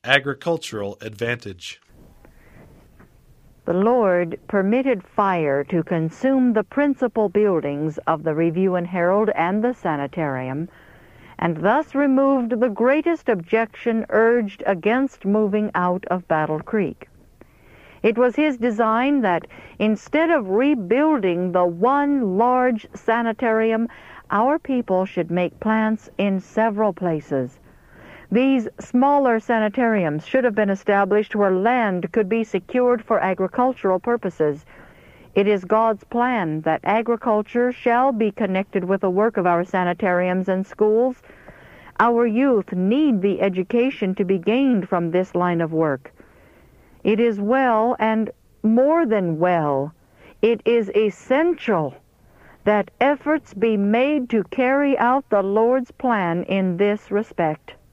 Agricultural advantage. The Lord permitted fire to consume the principal buildings of the Review and Herald and the sanitarium, and thus removed the greatest objection urged against moving out of Battle Creek. It was his design that instead of rebuilding the one large sanitarium, our people should make plants in several places. These smaller sanitariums should have been established where land could be secured for agricultural purposes. It is God's plan that agriculture shall be connected with the work of our sanitariums and schools. Our youth need the education to be gained from this line of work. It is well, and more than well, it is essential that efforts be made to carry out the Lord's plan in this respect.